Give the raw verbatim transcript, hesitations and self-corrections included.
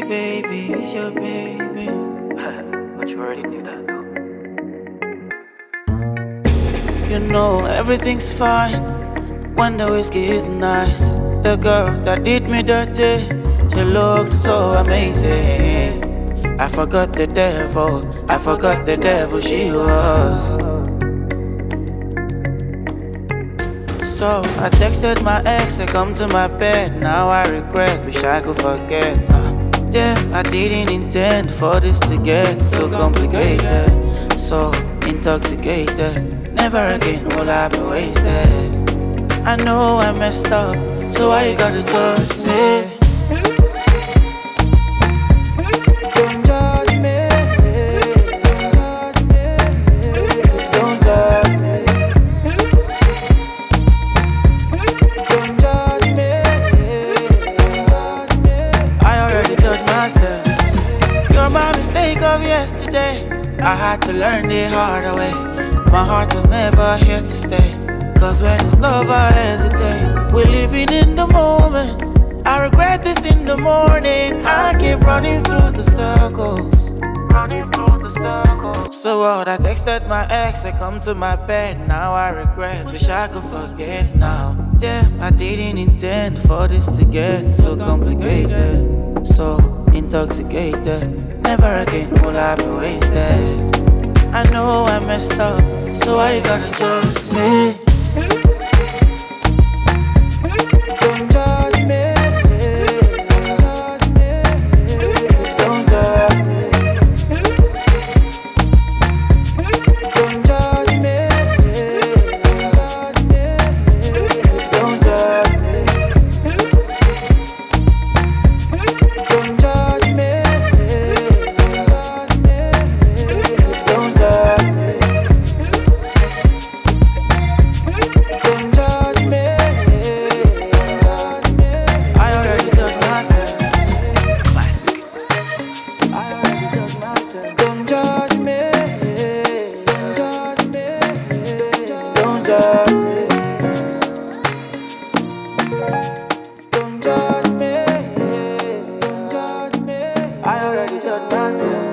baby, it's your baby. But you already knew that, though. You know everything's fine when the whiskey is nice. The girl that did me dirty, she looked so amazing. I forgot the devil, I forgot the devil she was. So I texted my ex to come to my bed. Now I regret, wish I could forget. uh, Damn, I didn't intend for this to get so complicated, so intoxicated. Never again will I be wasted. I know I messed up, so why you gotta judge me? Don't judge me. Don't judge me. Don't judge me. I already judged myself. You're my mistake of yesterday. I had to learn the hard way. My heart was never here to stay. Cause when it's love I hesitate. We're living in the moment. I regret this in the morning. I keep running through the circles, running through the circles. So what, I texted my ex to come to my bed. Now I regret, wish I could forget now. Damn, I didn't intend for this to get so complicated, so intoxicated. Never again will I be wasted. I know I messed up, so why you gotta judge me? Don't judge me. Don't judge me. Don't judge me. Don't judge me. Don't judge me. Don't judge me. Don't judge me. I already judged myself. Classic. I already judged myself. Don't judge me. Don't judge me. Don't judge me. Don't judge me. I already judged myself.